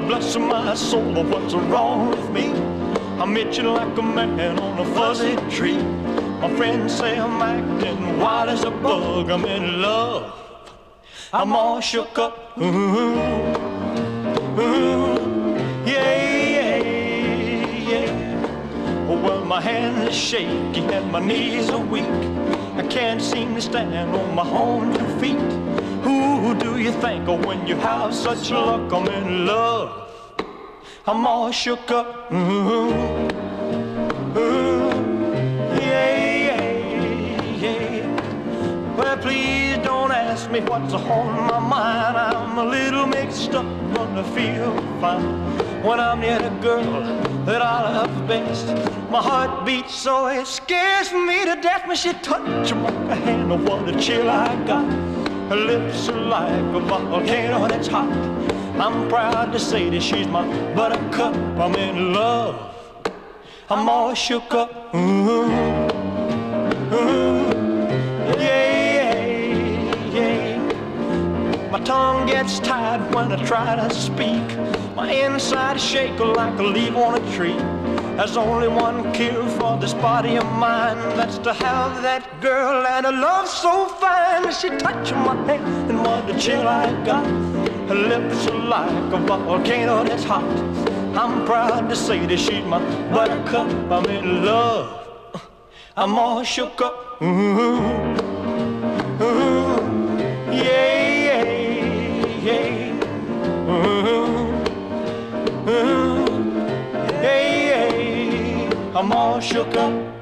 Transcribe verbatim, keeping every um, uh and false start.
bless my soul, what's wrong with me? I'm itching like a man on a fuzzy tree. My friends say I'm acting wild as a bug. I'm in love, I'm all shook up. Ooh, ooh, yeah, yeah, yeah. Well, my hands are shaky and my knees are weak. I can't seem to stand on my own two feet. Who do you think of when you have such luck? I'm in love, I'm all shook up. Ooh, ooh, yeah, yeah, yeah. Well, please don't ask me what's on my mind. I'm a little mixed up, but I feel fine when I'm near the girl that I love best. My heart beats so it scares me to death when she touches my hand. Oh, what a chill I got. Her lips are like a volcano that's hot. I'm proud to say that she's my buttercup. I'm in love, I'm all shook up. Ooh, ooh, yeah, yeah, yeah. My tongue gets tied when I try to speak. My inside shake like a leaf on a tree. There's only one cure for this body of mine. That's to have that girl and a love so fine. She touched my hand and what a chill I got. Her lips are like a volcano that's hot. I'm proud to say that she's my buttercup. I'm in love, I'm all shook up. Ooh, ooh, yeah, yeah, yeah. Ooh, ooh, yeah, yeah. I'm all shook up.